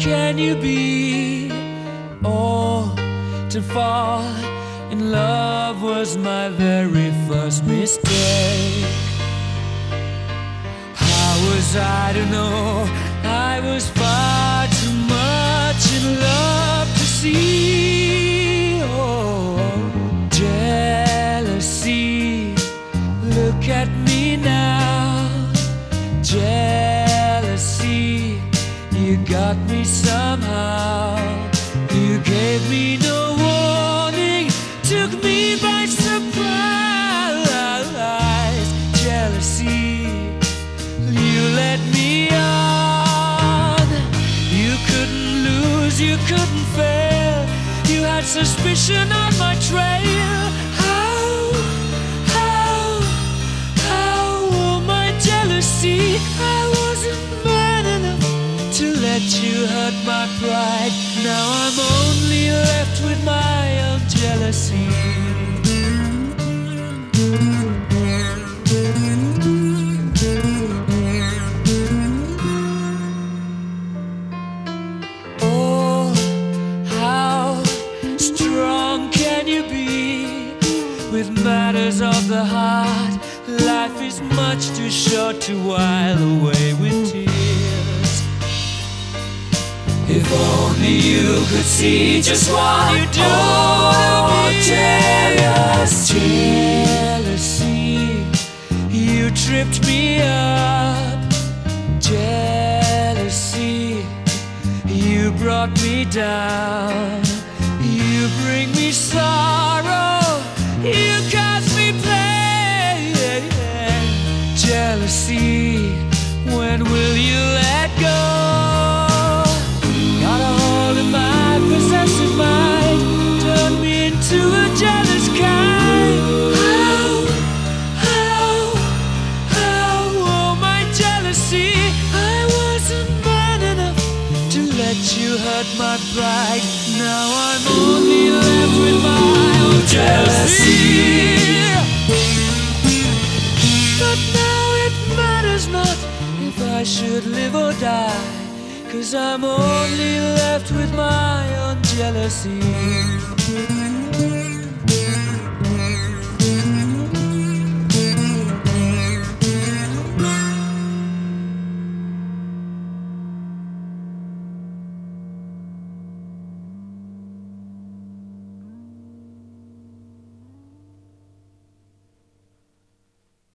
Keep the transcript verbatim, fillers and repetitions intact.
can you be? Oh, to fall in love was my very first mistake. How was I to know I was far too much in love to see? Oh, jealousy, look at me now. Jealousy, you got me somehow. You gave me no warning, took me by surprise. Jealousy, you led me on. You couldn't lose, you couldn't fail. You had suspicion on my trail. How, how, how, oh my jealousy, I wasn't man enough to let you hurt my pride. Now I'm only left with my own jealousy. Oh, how strong can you be with matters of the heart? Life is much too short to while away with tears. If only you could see just what you do to me. Jealousy, jealousy, you tripped me up. Jealousy, you brought me down. You bring me sorrow, you cause me pain. Jealousy, when will you let go? Got a hold of my possessive mind, turned me into a jealous kind. How, how, how, oh my jealousy, I wasn't man enough to let you hurt my pride. Now I'm only left with my own jealousy. But now it matters not if I should live or die, 'cause I'm only left with my own jealousy.